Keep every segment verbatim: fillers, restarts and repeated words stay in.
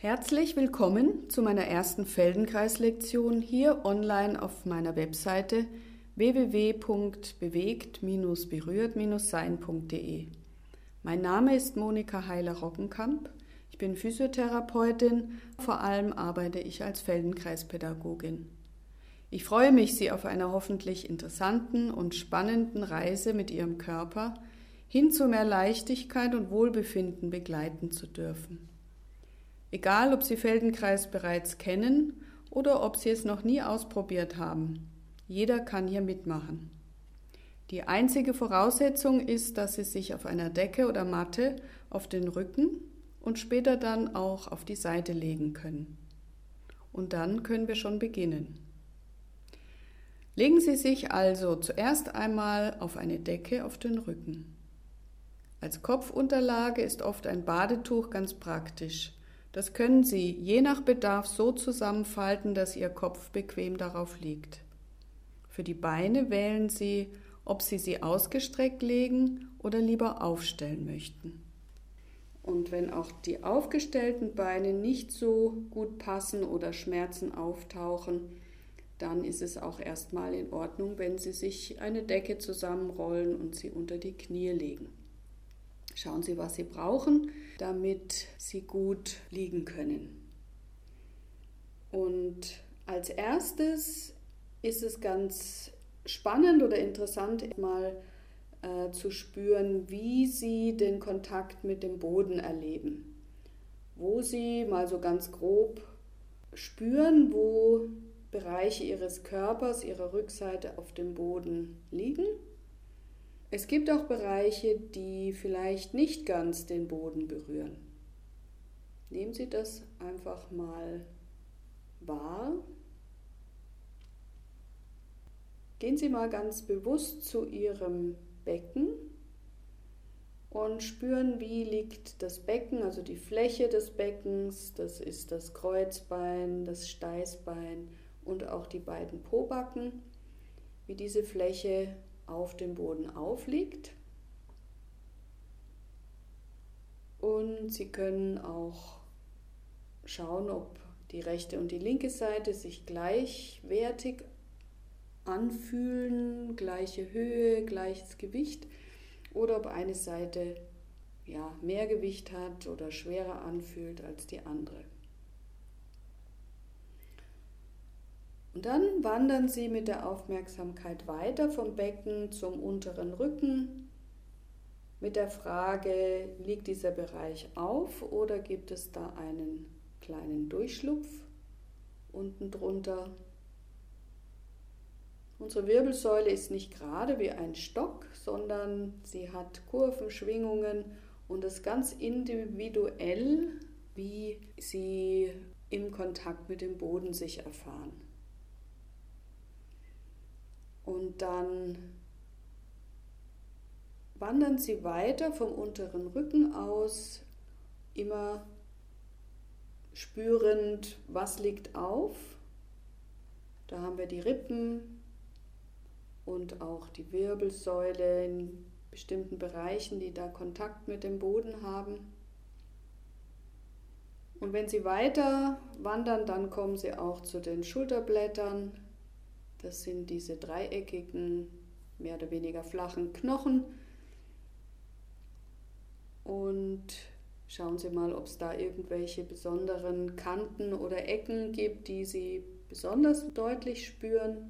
Herzlich willkommen zu meiner ersten Feldenkreis-Lektion hier online auf meiner Webseite w w w punkt bewegt berührt sein punkt de. Mein Name ist Monika Heiler-Roggenkamp. Ich bin Physiotherapeutin, vor allem arbeite ich als Feldenkreispädagogin. Ich freue mich, Sie auf einer hoffentlich interessanten und spannenden Reise mit Ihrem Körper hin zu mehr Leichtigkeit und Wohlbefinden begleiten zu dürfen. Egal, ob Sie Feldenkreis bereits kennen oder ob Sie es noch nie ausprobiert haben, jeder kann hier mitmachen. Die einzige Voraussetzung ist, dass Sie sich auf einer Decke oder Matte auf den Rücken und später dann auch auf die Seite legen können. Und dann können wir schon beginnen. Legen Sie sich also zuerst einmal auf eine Decke auf den Rücken. Als Kopfunterlage ist oft ein Badetuch ganz praktisch. Das können Sie je nach Bedarf so zusammenfalten, dass Ihr Kopf bequem darauf liegt. Für die Beine wählen Sie, ob Sie sie ausgestreckt legen oder lieber aufstellen möchten. Und wenn auch die aufgestellten Beine nicht so gut passen oder Schmerzen auftauchen, dann ist es auch erstmal in Ordnung, wenn Sie sich eine Decke zusammenrollen und sie unter die Knie legen. Schauen Sie, was Sie brauchen, damit Sie gut liegen können. Und als erstes ist es ganz spannend oder interessant, mal äh, zu spüren, wie Sie den Kontakt mit dem Boden erleben. Wo Sie mal so ganz grob spüren, wo Bereiche Ihres Körpers, Ihrer Rückseite auf dem Boden liegen. Es gibt auch Bereiche, die vielleicht nicht ganz den Boden berühren. Nehmen Sie das einfach mal wahr. Gehen Sie mal ganz bewusst zu Ihrem Becken und spüren, wie liegt das Becken, also die Fläche des Beckens, das ist das Kreuzbein, das Steißbein und auch die beiden Pobacken, wie diese Fläche auf dem Boden aufliegt. Und Sie können auch schauen, ob die rechte und die linke Seite sich gleichwertig anfühlen, gleiche Höhe, gleiches Gewicht, oder ob eine Seite ja, mehr Gewicht hat oder schwerer anfühlt als die andere. Und dann wandern Sie mit der Aufmerksamkeit weiter vom Becken zum unteren Rücken mit der Frage, liegt dieser Bereich auf oder gibt es da einen kleinen Durchschlupf unten drunter? Unsere Wirbelsäule ist nicht gerade wie ein Stock, sondern sie hat Kurven, Schwingungen und ist ganz individuell, wie sie im Kontakt mit dem Boden sich erfahren. Und dann wandern Sie weiter vom unteren Rücken aus, immer spürend, was liegt auf. Da haben wir die Rippen und auch die Wirbelsäule in bestimmten Bereichen, die da Kontakt mit dem Boden haben. Und wenn Sie weiter wandern, dann kommen Sie auch zu den Schulterblättern. Das sind diese dreieckigen, mehr oder weniger flachen Knochen. Und schauen Sie mal, ob es da irgendwelche besonderen Kanten oder Ecken gibt, die Sie besonders deutlich spüren.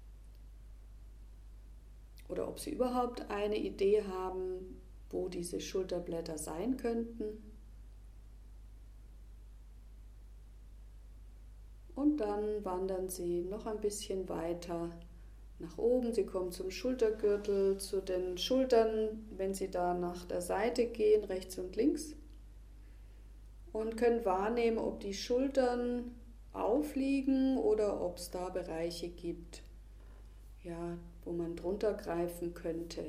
Oder ob Sie überhaupt eine Idee haben, wo diese Schulterblätter sein könnten. Und dann wandern Sie noch ein bisschen weiter nach oben. Sie kommen zum Schultergürtel, zu den Schultern, wenn Sie da nach der Seite gehen, rechts und links. Und können wahrnehmen, ob die Schultern aufliegen oder ob es da Bereiche gibt, ja, wo man drunter greifen könnte.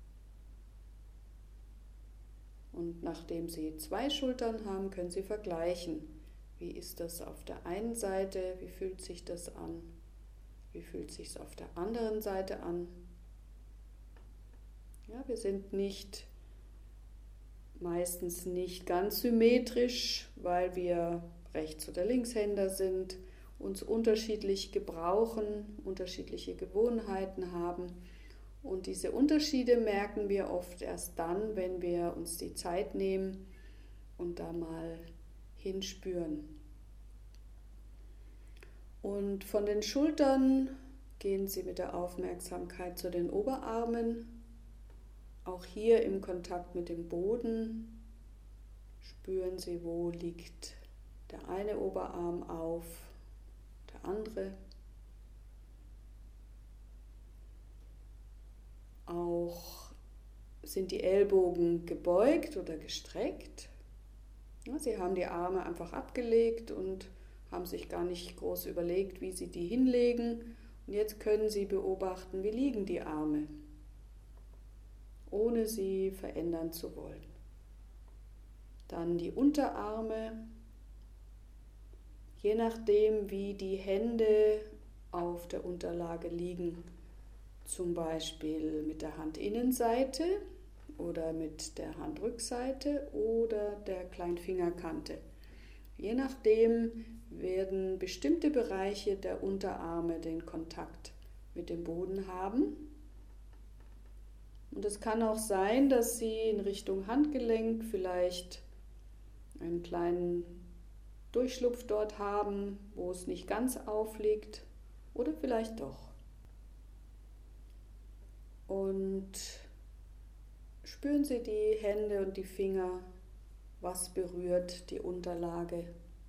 Und nachdem Sie zwei Schultern haben, können Sie vergleichen. Wie ist das auf der einen Seite? Wie fühlt sich das an? Wie fühlt sich es auf der anderen Seite an? Ja, wir sind nicht meistens nicht ganz symmetrisch, weil wir Rechts- oder Linkshänder sind, uns unterschiedlich gebrauchen, unterschiedliche Gewohnheiten haben. Und diese Unterschiede merken wir oft erst dann, wenn wir uns die Zeit nehmen und da mal hinspüren. Und von den Schultern gehen Sie mit der Aufmerksamkeit zu den Oberarmen. Auch hier im Kontakt mit dem Boden spüren Sie, wo liegt der eine Oberarm auf, der andere. Auch sind die Ellbogen gebeugt oder gestreckt. Ja, Sie haben die Arme einfach abgelegt und haben sich gar nicht groß überlegt, wie Sie die hinlegen. Und jetzt können Sie beobachten, wie liegen die Arme, ohne sie verändern zu wollen. Dann die Unterarme. Je nachdem, wie die Hände auf der Unterlage liegen, zum Beispiel mit der Handinnenseite oder mit der Handrückseite oder der Kleinfingerkante. Je nachdem werden bestimmte Bereiche der Unterarme den Kontakt mit dem Boden haben. Und es kann auch sein, dass Sie in Richtung Handgelenk vielleicht einen kleinen Durchschlupf dort haben, wo es nicht ganz aufliegt, oder vielleicht doch. Und spüren Sie die Hände und die Finger, was berührt die Unterlage.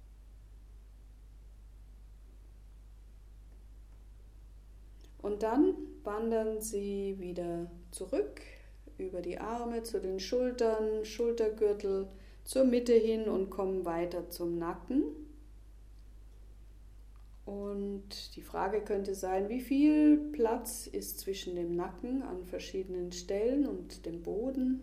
Und dann wandern Sie wieder zurück über die Arme zu den Schultern, Schultergürtel zur Mitte hin und kommen weiter zum Nacken. Und die Frage könnte sein, wie viel Platz ist zwischen dem Nacken an verschiedenen Stellen und dem Boden?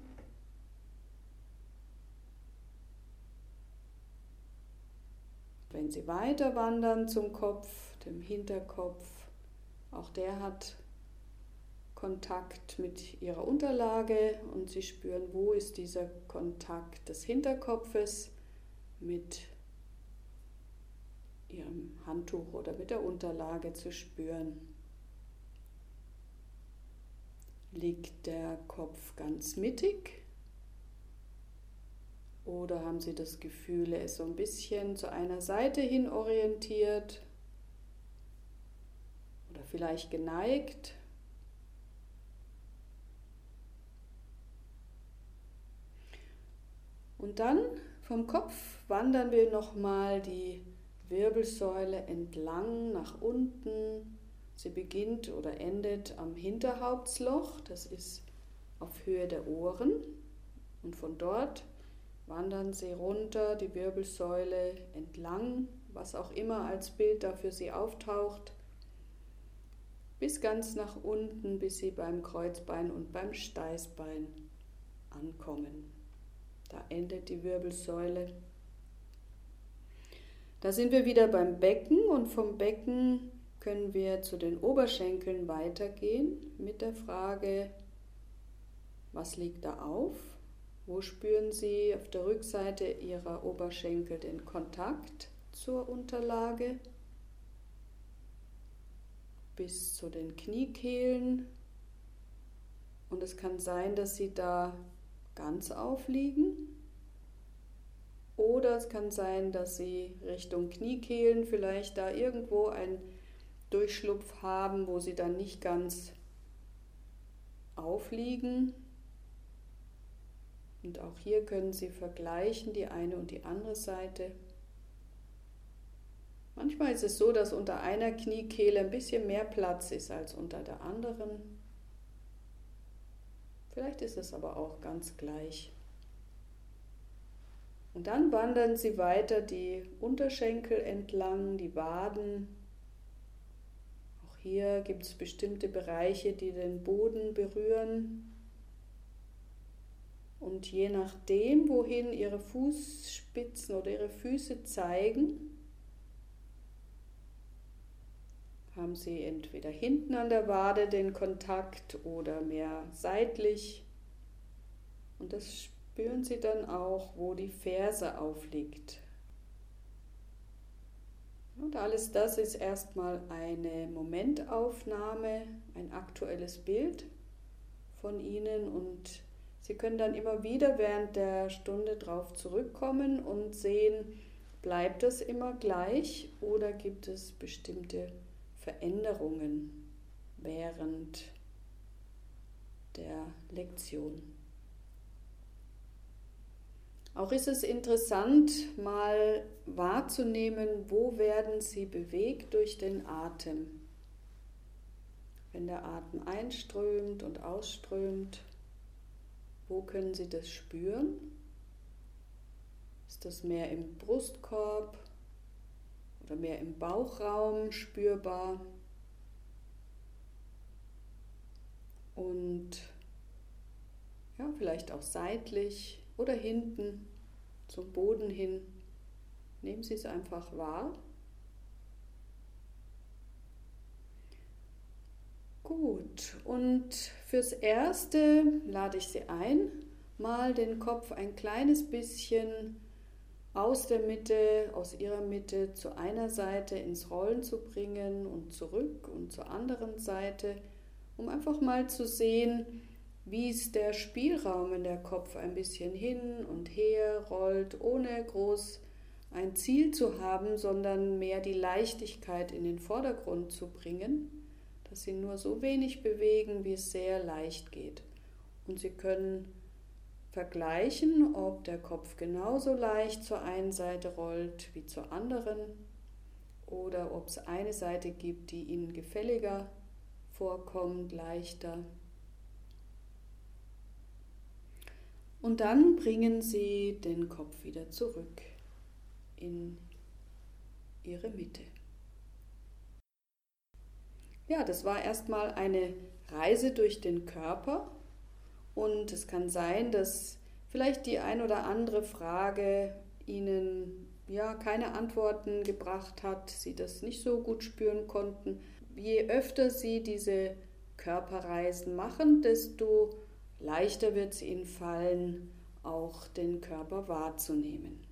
Wenn Sie weiter wandern zum Kopf, dem Hinterkopf, auch der hat Kontakt mit Ihrer Unterlage und Sie spüren, wo ist dieser Kontakt des Hinterkopfes mit Ihrem Handtuch oder mit der Unterlage zu spüren. Liegt der Kopf ganz mittig oder haben Sie das Gefühl, er ist so ein bisschen zu einer Seite hin orientiert oder vielleicht geneigt? Und dann vom Kopf wandern wir nochmal die Wirbelsäule entlang nach unten. Sie beginnt oder endet am Hinterhauptsloch, das ist auf Höhe der Ohren. Und von dort wandern Sie runter die Wirbelsäule entlang, was auch immer als Bild da für Sie auftaucht, bis ganz nach unten, bis Sie beim Kreuzbein und beim Steißbein ankommen. Da endet die Wirbelsäule. Da sind wir wieder beim Becken und vom Becken können wir zu den Oberschenkeln weitergehen mit der Frage, was liegt da auf? Wo spüren Sie auf der Rückseite Ihrer Oberschenkel den Kontakt zur Unterlage? Bis zu den Kniekehlen. Und es kann sein, dass Sie da ganz aufliegen. Oder es kann sein, dass Sie Richtung Kniekehlen vielleicht da irgendwo einen Durchschlupf haben, wo Sie dann nicht ganz aufliegen. Und auch hier können Sie vergleichen, die eine und die andere Seite. Manchmal ist es so, dass unter einer Kniekehle ein bisschen mehr Platz ist als unter der anderen. Vielleicht ist es aber auch ganz gleich. Und dann wandern Sie weiter die Unterschenkel entlang, die Waden. Auch hier gibt es bestimmte Bereiche, die den Boden berühren. Und je nachdem, wohin Ihre Fußspitzen oder Ihre Füße zeigen, haben Sie entweder hinten an der Wade den Kontakt oder mehr seitlich. Und das spüren Sie dann auch, wo die Ferse aufliegt. Und alles das ist erstmal eine Momentaufnahme, ein aktuelles Bild von Ihnen, und Sie können dann immer wieder während der Stunde drauf zurückkommen und sehen, bleibt das immer gleich oder gibt es bestimmte Veränderungen während der Lektion. Auch ist es interessant, mal wahrzunehmen, wo werden Sie bewegt durch den Atem. Wenn der Atem einströmt und ausströmt, wo können Sie das spüren? Ist das mehr im Brustkorb oder mehr im Bauchraum spürbar? Und ja, vielleicht auch seitlich oder hinten zum Boden hin. Nehmen Sie es einfach wahr. Gut, und fürs Erste lade ich Sie ein, mal den Kopf ein kleines bisschen aus der Mitte, aus Ihrer Mitte zu einer Seite ins Rollen zu bringen und zurück und zur anderen Seite, um einfach mal zu sehen, wie es der Spielraum in der Kopf ein bisschen hin und her rollt, ohne groß ein Ziel zu haben, sondern mehr die Leichtigkeit in den Vordergrund zu bringen, dass Sie nur so wenig bewegen, wie es sehr leicht geht. Und Sie können vergleichen, ob der Kopf genauso leicht zur einen Seite rollt wie zur anderen oder ob es eine Seite gibt, die Ihnen gefälliger vorkommt, leichter. Und dann bringen Sie den Kopf wieder zurück in Ihre Mitte. Ja, das war erstmal eine Reise durch den Körper, und es kann sein, dass vielleicht die ein oder andere Frage Ihnen ja keine Antworten gebracht hat, Sie das nicht so gut spüren konnten. Je öfter Sie diese Körperreisen machen, desto leichter wird es Ihnen fallen, auch den Körper wahrzunehmen.